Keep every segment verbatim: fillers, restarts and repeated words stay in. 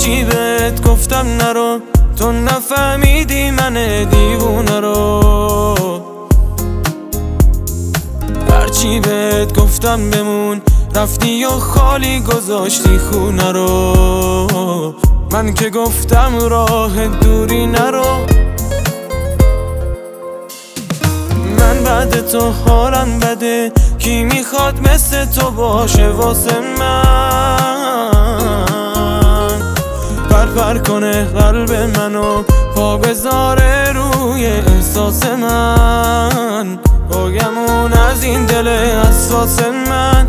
هرچی بهت گفتم نرو، تو نفهمیدی من دیوونه رو. هرچی بهت گفتم بمون، رفتی و خالی گذاشتی خونه رو. من که گفتم راه دوری نرو. من بعد تو حالم بده، کی میخواد مثل تو باشه واسه من؟ پر پر کنه قلب منو، پا بذاره روی احساس من. باگمون از این دل حساس من.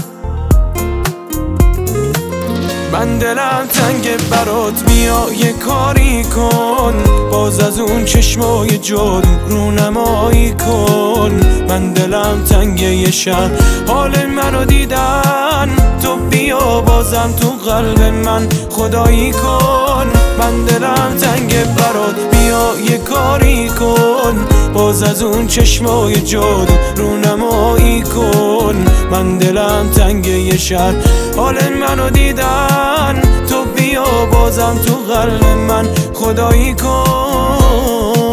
من دلم تنگ برات، بیا یه کاری کن، باز از اون چشمای جادو رونمایی کن. من دلم تنگ یه شهر، حال منو دیدن، تو بیا بازم تو قلب من خدایی کن. من دلم تنگ برات، بیا یه کاری کن، باز از اون چشمای جادو رونمایی کن. من دلم تنگ یه شهر، حال منو دیدن، تو بیا بازم تو قلب من خدایی کن.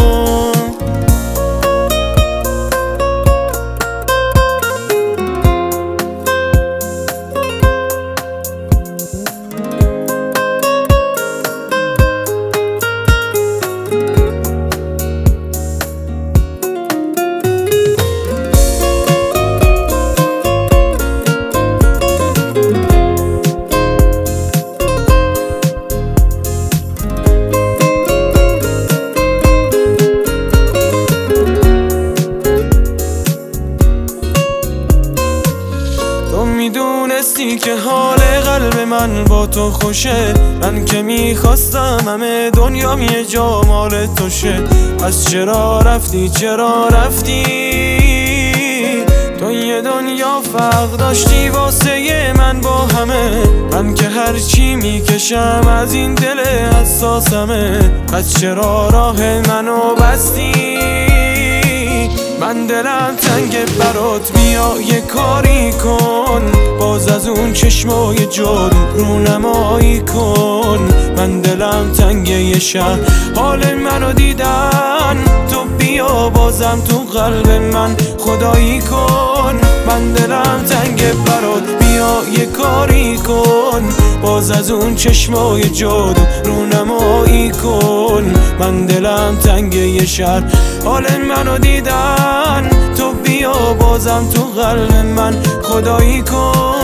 میدونستی که حال قلب من با تو خوشه، من که میخواستم همه دنیام یه جا مال توشه. پس چرا رفتی چرا رفتی؟ تو یه دنیا فرق داشتی واسه من با همه. من که هرچی میکشم از این دل حساسمه. پس چرا راه منو بستی؟ من دلم تنگ برات، بیا یه کاری کن، باز از اون چشمای جادو رونمایی کن. من دلم تنگ یه شهر، حال منو دیدن، تو بیا بازم تو قلب من خدایی کن. من دلم تنگ برات، بیا یه کاری کن، باز از اون چشمای جادو رونمایی کن. من دلم تنگ یه شهر، حال منو دیدن، تو بیا بازم تو قلب من خدایی کن.